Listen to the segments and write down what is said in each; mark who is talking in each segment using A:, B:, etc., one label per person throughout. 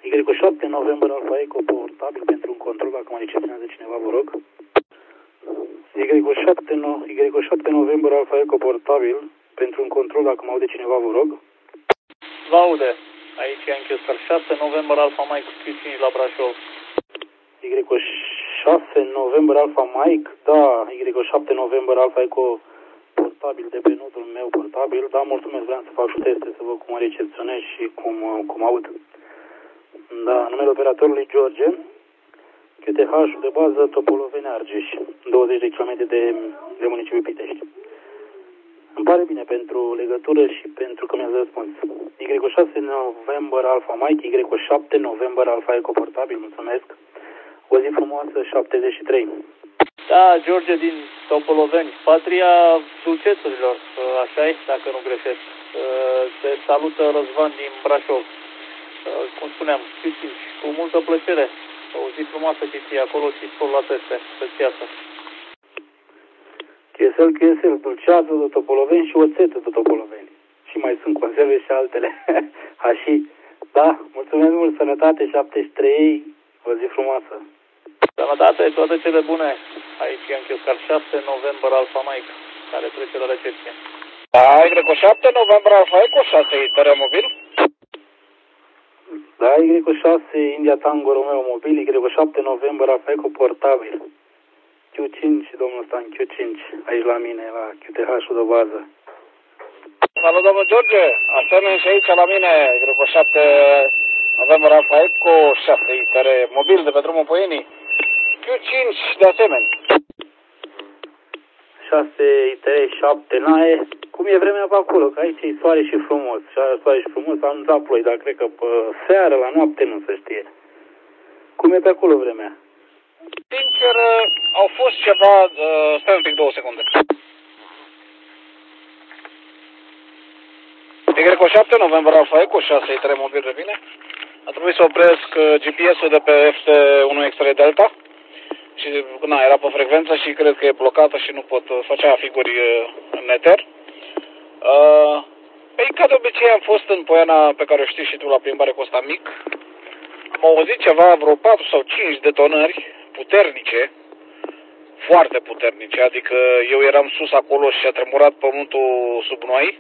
A: Y7 November Alpha Eco portabil pentru un control, dacă mă recepționează cineva, vă rog. Y7 November Alpha Eco portabil pentru un control, dacă mă aude cineva, vă rog.
B: Vă aude. Aici e Anchescar 6 November Alpha Mike Q5 la Brașov.
A: Y6 November Alpha Mike, da, Y7 November Alpha Eco portabil de pe nodul meu portabil, da, mulțumesc, vreau să fac și teste să văd cum recepționez și cum aud. Da, numele operatorului George, QTH de bază Topoloveni Argeș, 20 de km de municipiul Pitești. Îmi pare bine pentru legătură și pentru că mi-ați răspuns. Y6 November Alpha Mike, Y7 November Alpha Eco portabil, mulțumesc. O zi frumoasă, 73.
B: Da, George din Topoloveni, patria dulcețurilor, așa e, dacă nu greșesc. Te salută Răzvan din Brașov. Cum spuneam, cu multă plăcere. O zi frumoasă și ție acolo și spor la teste, pe piață.
A: QSL, dulceață de Topoloveni și oțetă de Topoloveni. Și mai sunt conserve și altele. Așa, da, mulțumesc mult, sănătate, 73, o zi frumoasă.
B: Sănătate, toate cele bune. Aici e Anchescar 6 November Alpha Mike, care trece la recepție.
C: Da, Y7 November Alpha Eco 6, tare mobil.
A: Da, Y6 India Tango Romeo mobil, Y7 November Alpha Eco portabil. Q5, domnul Stan, Q5, aici la mine, la QTH-ul de bază.
C: Salut, domnul George, asemenea și aici la mine, Y7 November Alpha Eco 6, tare mobil de pe drumul Poienii. Q5 de asemenea.
A: 6 ITR 7 NAE. Cum e vremea pe acolo? Că aici e soare și frumos. Soare și frumos, am dat ploi, dar cred că pe seară, la noapte, nu se știe. Cum e pe acolo vremea?
C: Sincer, au fost ceva... stai un pic, 2 secunde. Y7 November Alpha Eco 6, ITR mobil de bine. A trebuit să opresc GPS-ul de pe FT1 X-Ray Delta. Și na, era pe frecvență și cred că e blocată și nu pot face figuri în eter. Ca de obicei am fost în Poiana pe care o știi și tu la plimbare cu ăsta mic. Am auzit ceva, vreo 4 sau 5 detonări puternice, foarte puternice, adică eu eram sus acolo și a tremurat pământul sub noi.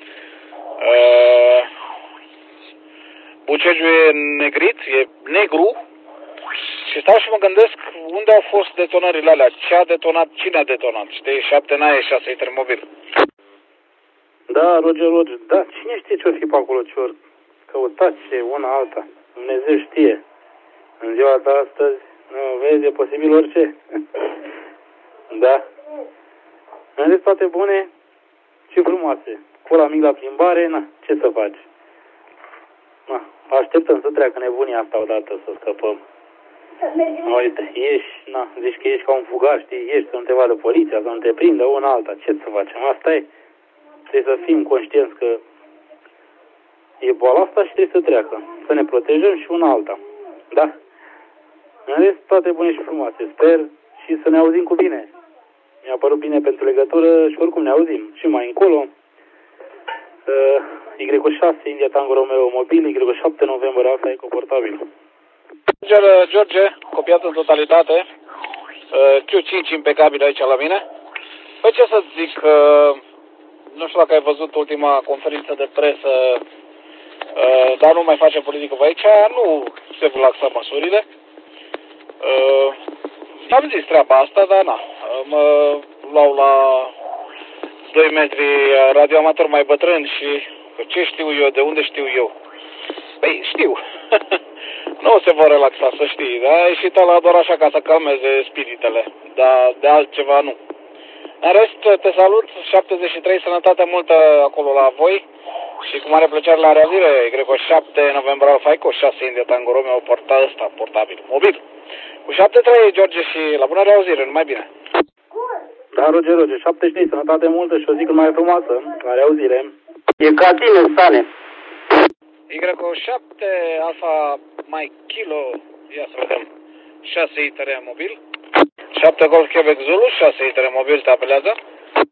C: Bucegiul e negrit, e negru. Și stau și mă gândesc unde au fost detonările alea, ce a detonat, cine a detonat, știi, 7 NAE, 6 ITR mobil.
A: Da, Roger, da, cine știe ce-o fi pe acolo, ce-or căutați, una alta, Dumnezeu știe. În ziua de astăzi, nu vezi, e posibil orice. Da. În rest, toate bune și frumoase. Cu la mic la plimbare, na, ce să faci? Na, așteptăm să treacă nebunia asta odată, să scăpăm. Uite, ieși, na, zici că ești ca un fugar, știi, ieși să nu te vadă poliția, să nu te prindă una alta, ce să facem? Asta e. Trebuie să fim conștienți că e boala asta și trebuie să treacă. Să ne protejăm și una alta. Da? În rest, toate bune și frumoase. Sper și să ne auzim cu bine. Mi-a părut bine pentru legătură și oricum ne auzim. Și mai încolo, Y6 India Tango Romeo mobil, Y7 November Alpha Eco portabil.
C: George, copiat în totalitate, Q5 impecabil aici la mine. Păi ce să zic, nu știu dacă ai văzut ultima conferință de presă, dar nu mai face politică pe aici, nu se relaxa măsurile. Am zis treaba asta, dar na, mă luau la 2 metri radioamator mai bătrân și ce știu eu, de unde știu eu? Păi știu. Nu se vor relaxa, să știi, da? A ieșit ăla doar așa ca să calmeze spiritele, dar de altceva nu. În rest, te salut, 73, sănătate multă acolo la voi și cu mare plăcere la reauzire, Y7 November Alpha Eco 6 India Tango Romeo portabil, mobil. Cu 73, George, și la bună reauzire, numai bine.
A: Da, Roger, 73, sănătate multă și o zi cât mai frumoasă, la reauzire. E ca tine, Stane.
C: Y7 Alpha Mike Kilo, ia să vedem, 6 ITR mobil. 7 Golf Quebec Zulu, 6 ITR mobil, te apelează.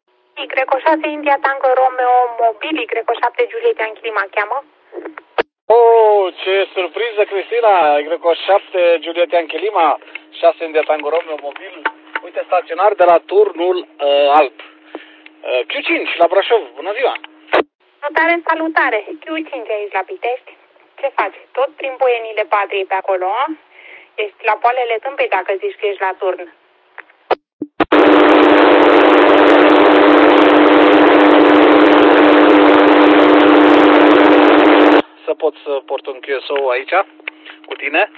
D: Y6 India Tango Romeo mobil, Y7 Juliet Yankee mă cheamă.
C: Oh, ce surpriză, Cristina! Greco 7, Giulietta Anchilima, 6 în Tango Romeo mobil. Uite, staționar de la turnul alb. Q5 la Brașov, bună ziua!
D: Salutare, salutare! Q5 aici la Pitești. Ce faci? Tot prin Buienile Patriei pe acolo, a? Ești la poalele tâmpei dacă zici că ești la turn.
C: Să pot să port un QSO aici, cu tine.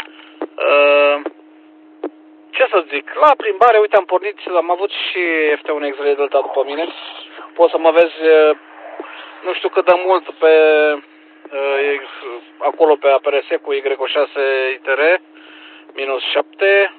C: Ce să zic, la plimbare, uite, am pornit, am avut și F1X Delta după mine. Poți să mă vezi, nu știu cât de mult pe acolo pe APRS cu Y6 ITR, minus 7.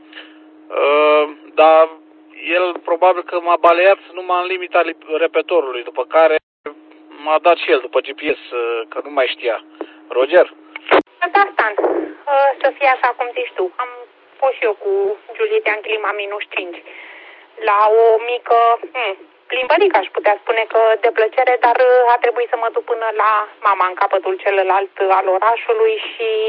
C: Dar el probabil că m-a baleat numai în limita repetorului, după care m-a dat și el după GPS, că nu mai știa. Roger?
D: Da, Stan, să fie așa cum zici tu. Am fost și eu cu Giulietta în clima minus 5. La o mică plimbărică, aș putea spune că de plăcere, dar a trebuit să mă duc până la mama în capătul celălalt al orașului și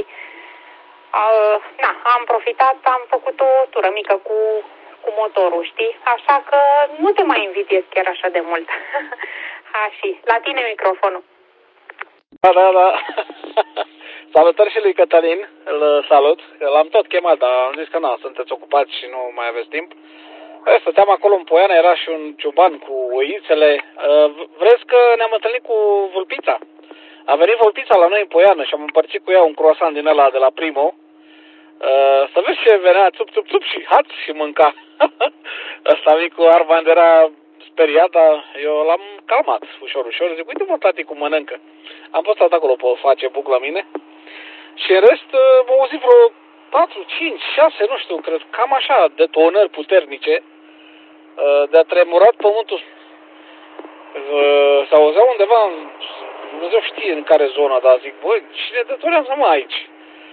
D: am profitat, am făcut o tură mică cu motorul, știi? Așa că nu te mai invidiez chiar așa de mult. Și la tine microfonul.
C: Da. Salutări și lui Cătălin, îl salut. L-am tot chemat, dar am zis că sunteți ocupați și nu mai aveți timp. Stăteam acolo în Poiana, era și un ciuban cu oițele. Vreți că ne-am întâlnit cu Vulpița? A venit Vulpița la noi în Poiană și am împărțit cu ea un croissant din ăla de la Primo. Să vezi ce venea, țup și haț și mânca. Ăsta micu Armand era speriat, dar eu l-am calmat ușor. Zic, uite mă, tati, cum mănâncă. Am postat acolo pe Facebook la mine. Și în rest m-au auzit vreo 4, 5, 6, nu știu, cred, cam așa, detonări puternice. De-a tremurat pământul. S-auzea undeva, Dumnezeu știe în care zonă, dar zic, băi, cine detonează mă aici?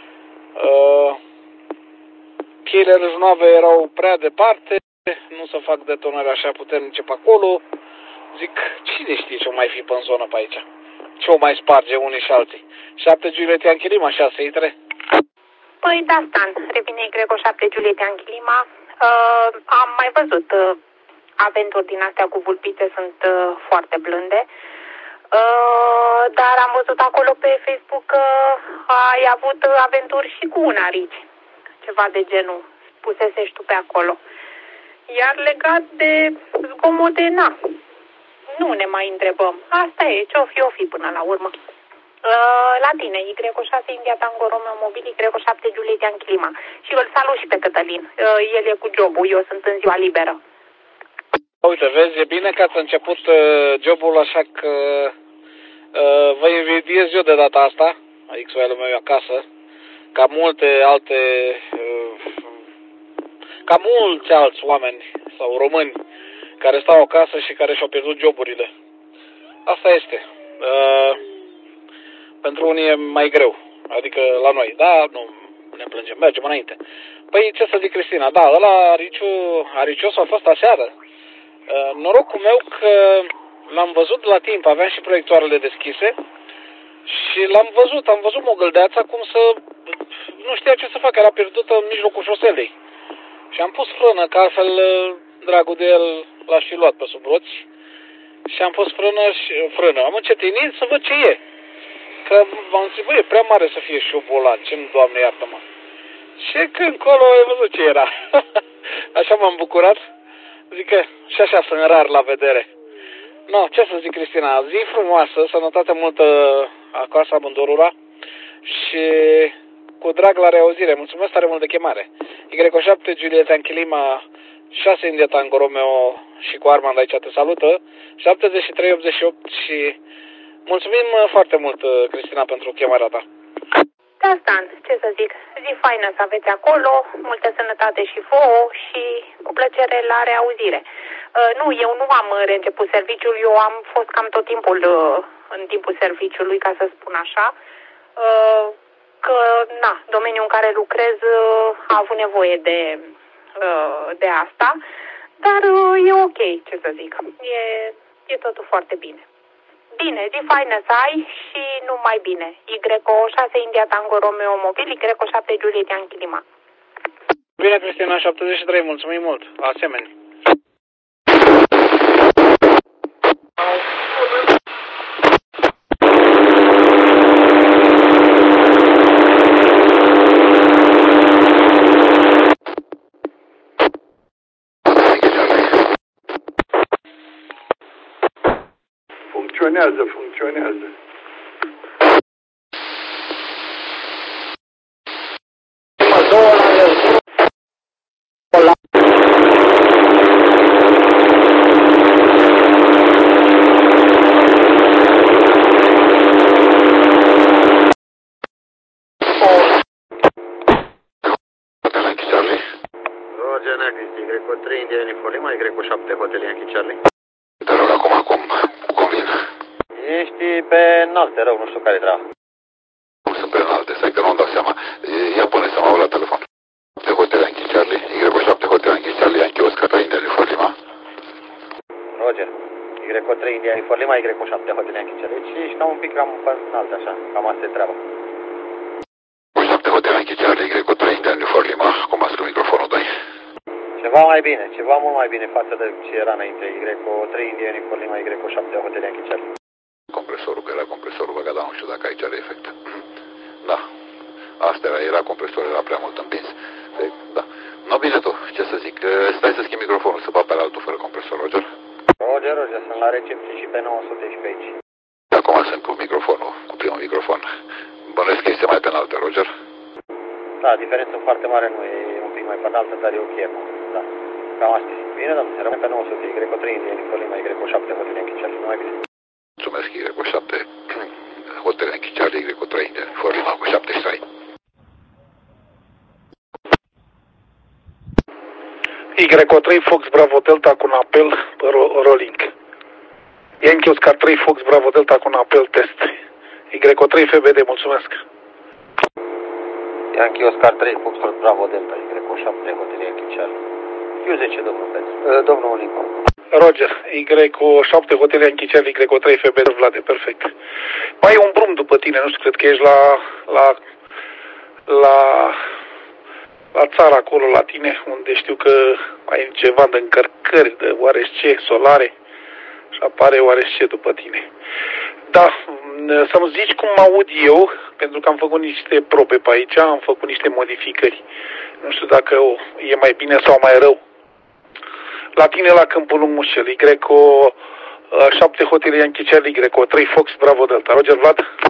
C: Cheile râșnoave erau prea departe, nu se fac detonări așa puternice pe acolo. Zic, cine știe ce-o mai fi pe în zonă pe aici? Ce-o mai sparge unii și alții? 7 Giulietta Anchilima, 6 ITRE.
D: Păi da, Stan, revine Greco 7 Giulietta Anchilima. Am mai văzut aventuri din astea cu vulpițe, sunt foarte blânde. Dar am văzut acolo pe Facebook că ai avut aventuri și cu unarici. Ceva de genul, spusese și tu pe acolo. Iar legat de zgomote, nu ne mai întrebăm. Asta e, ce-o fi până la urmă. La tine, Y6 India Tango Romeo Mobil, Y7 Giulietta Anchilima. Și îl salut și pe Cătălin. El e cu jobul, eu sunt în ziua liberă.
C: Uite, vezi, e bine că ați început jobul, așa că vă invidiez eu de data asta, XOL-ul meu acasă, ca mulți alți oameni sau români care stau acasă și care și-au pierdut joburile. Asta este. Pentru unii e mai greu, adică la noi, da, nu ne plângem, mergem înainte. Păi ce să zic, Cristina, da, ăla Aricios a fost aseară. Norocul meu că l-am văzut la timp, aveam și proiectoarele deschise și am văzut mogăldeața cum nu știa ce să facă, era pierdută în mijlocul șoselei. Și am pus frână, că altfel dragul de el l-aș fi luat pe sub roți. Și am pus frână. Am încetinit să văd ce e. Că m-am zis, băi, e prea mare să fie șubul ăla, ce-mi, Doamne, iartă-mă. Și când colo ai văzut ce era. Așa m-am bucurat. Zic că și așa sunt rar la vedere. No, ce să zic, Cristina, zi frumoasă, sănătate multă acasă, Bândorura. Și cu drag la reauzire. Mulțumesc tare mult de chemare. Y7 Giulietta Anchilima, 6 India Tango Romeo și cu Armand aici te salută. 7388 și mulțumim foarte mult, Cristina, pentru chemarea ta.
D: Da, Stan, ce să zic, zi faină să aveți acolo, multă sănătate și vouă și cu plăcere la reauzire. Eu nu am reînceput serviciul, eu am fost cam tot timpul în timpul serviciului, ca să spun așa, că, domeniul în care lucrez a avut nevoie de asta, dar e ok, ce să zic, e totul foarte bine. Bine, zi faină să ai și numai bine. Y6 India Tango Romeo Mobil, Y7 Juliet Yankee Lima.
C: Bine, Cristina, 73, mulțumim mult. Asemenea.
E: Funcționează.
F: Roger, Cristi, Y3 India Uniform Lima, Y7 Hotel Yankee Charlie.
E: Te rog acum convin.
F: Ești pe înalte, rău, nu știu care treaba.
E: Nu sunt pe înalte, stai că nu-mi dau seama. Ia pune să mă au la telefon. Hotel Yankee Charlie, Y7 Hotel Yankee Charlie, Yankee Oscar, India Uniform Lima.
F: Roger, Y3 India Uniform Lima, Y7 Hotel Yankee Charlie. Deci ești cam un pic cam pe înalte, așa, cam asta e treaba.
E: Y7 Hotel Yankee Charlie, Y3 India Uniform Lima, cum ați cu microfonul 2?
F: Ceva mai bine, ceva mult mai bine față de ce era înainte. Y3 India Uniform Lima, Y7 Hotel Yankee Charlie.
E: Compresorul, că era compresorul băgat, dar nu știu dacă aici are efect. Da, asta era compresorul, era prea mult împins. Da. No, bine tu, ce să zic, stai să schimb microfonul, să bat pe altul fără compresor, Roger.
F: Roger, sunt la recepție și pe 900 și pe aici.
E: Acum sunt cu microfonul, cu primul microfon. Bănuiesc că este mai pe înaltă, Roger.
F: Da, diferența foarte mare, nu e un pic mai pe înaltă, dar e ok acum. Da, cam asta e. Bine, domnule, rămâne pe 900, Y3 India Uniform Lima, Y7 Hotel Yankee Charlie, numai bine.
E: Mulțumesc, Y7 Hotel Yankee Charlie, Y3 India Uniform Lima cu 73.
G: Y3 Fox Bravo Delta cu un apel rolling. Yankee Oscar 3 Fox Bravo Delta cu un apel test. Y3 FBD, mulțumesc.
F: Yankee Oscar 3 Fox Bravo Delta, Y7 Hotel Yankee Charlie. Q10, domnul Petru, domnul Lincoln.
G: Roger, Y7 Hotel Yankee Charlie, Y3 FBD, Vlade, perfect. Mai e un drum după tine, nu știu, cred că ești la țară acolo la tine, unde știu că mai e ceva de încărcări, de oarește solare și apare oarește după tine. Da, să-mi zici cum mă aud eu, pentru că am făcut niște probe pe aici, am făcut niște modificări. Nu știu dacă e mai bine sau mai rău. La tine la Câmpul Lung Mușel, Y7 Hotel Yankee Charlie, Y3 Fox Bravo Delta. Roger, Vlad?